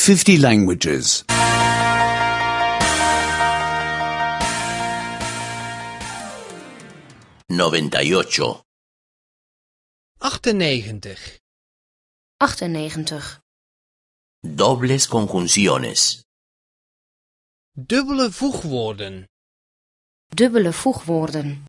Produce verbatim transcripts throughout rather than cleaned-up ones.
fifty languages. noventa y ocho. achtennegentig. achtennegentig. Dobles conjunciones. Dubbele voegwoorden. Dubbele voegwoorden.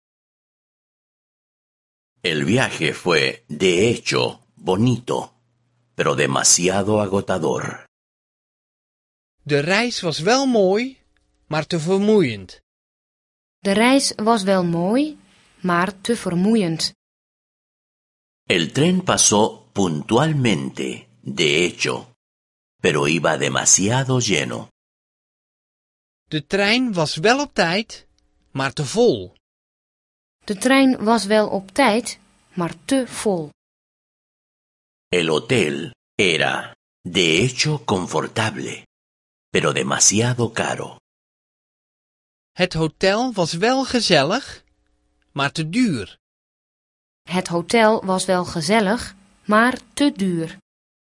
El viaje fue, de hecho, bonito, pero demasiado agotador. De reis was wel mooi, maar te vermoeiend. De reis was wel mooi, maar te vermoeiend. El tren pasó puntualmente, de hecho, pero iba demasiado lleno. De trein was wel op tijd, maar te vol. De trein was wel op tijd, maar te vol. El hotel era, de hecho, confortable, pero demasiado caro. Het hotel was wel gezellig, maar te duur. Het hotel was wel gezellig, maar te duur.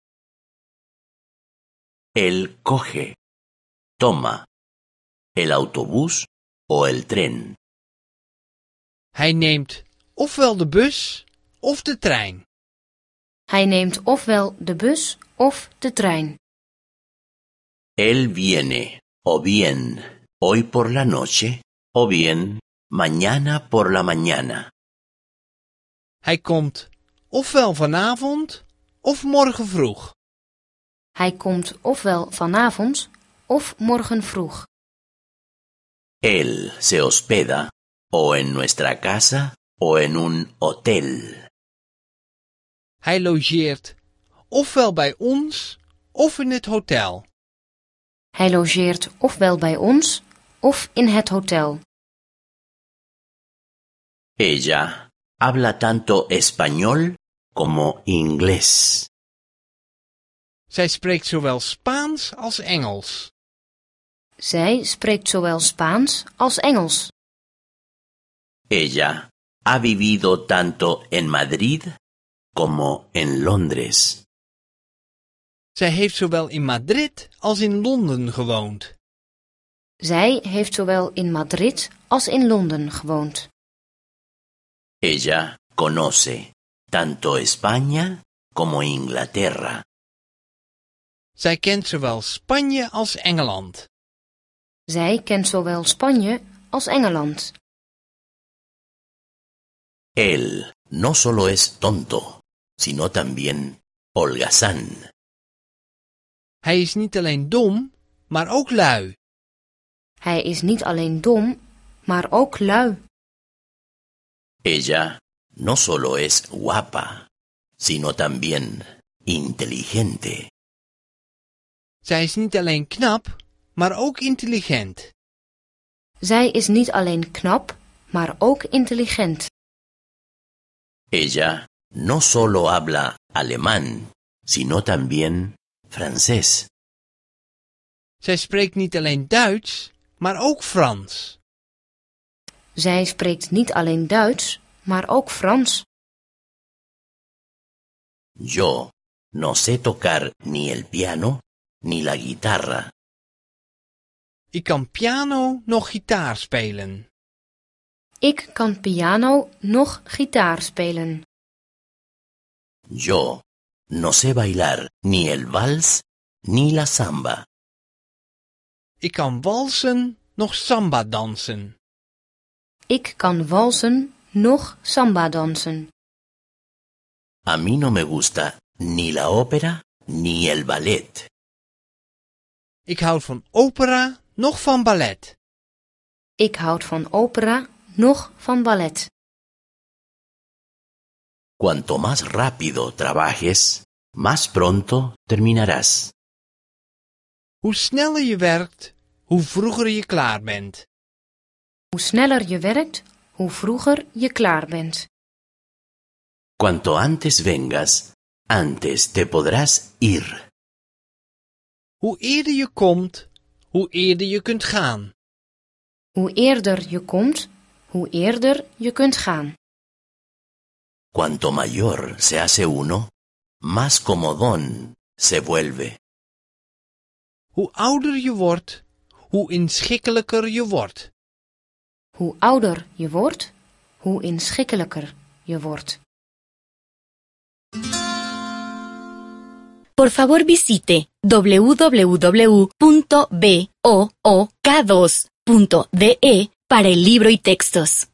Él coge, toma, el autobús o el tren. Hij neemt ofwel de bus of de trein. Hij neemt ofwel de bus of de trein. Él viene, o bien, hoy por la noche, o bien, mañana por la mañana. Hij komt ofwel vanavond of morgen vroeg. Hij komt ofwel vanavond of morgen vroeg. Él se hospeda, o en nuestra casa, o en un hotel. Hij logeert ofwel bij ons of in het hotel. Hij logeert ofwel bij ons of in het hotel. Ella habla tanto español como inglés. Zij spreekt zowel Spaans als Engels. Zij spreekt zowel Spaans als Engels. Ella ha vivido tanto en Madrid como en Londres. Zij heeft zowel in Madrid als in Londen gewoond. Zij heeft zowel in Madrid als in Londen gewoond. Ella conoce tanto España como Inglaterra. Zij kent zowel Spanje als Engeland. Zij kent zowel Spanje als Engeland. Él no solo es tonto, sino también holgazán. Hij is niet alleen dom, maar ook lui. Hij is niet alleen dom, maar ook lui. Ella no solo es guapa, sino también inteligente. Zij is niet alleen knap, maar ook intelligent. Zij is niet alleen knap, maar ook intelligent. Ella no solo habla alemán, sino también francés. Zij spreekt niet alleen Duits, maar ook Frans. Zij spreekt niet alleen Duits, maar ook Frans. Yo no sé tocar ni el piano ni la guitarra. Ik kan piano nog gitaar spelen. Ik kan piano nog gitaar spelen. Yo no sé bailar ni el vals ni la samba. Ik kan walsen nog samba dansen. Ik kan walsen nog samba dansen. A mí no me gusta ni la ópera ni el ballet. Ik houd van opera nog van ballet. Ik houd van opera nog van ballet. Cuanto más rápido trabajes, más pronto terminarás. Hoe sneller je werkt, hoe vroeger je klaar bent. Hoe sneller je werkt, hoe vroeger je klaar bent. Cuanto antes vengas, antes te podrás ir. Hoe eerder je komt, hoe eerder je kunt gaan. Hoe eerder je komt, hoe eerder je kunt gaan. Cuanto mayor se hace uno, más comodón se vuelve. Hoe ouder je wordt, hoe inschikkelijker je wordt. Hoe ouder je wordt, hoe inschikkelijker je wordt. Por favor visite w w w punto book dos punto d e para el libro y textos.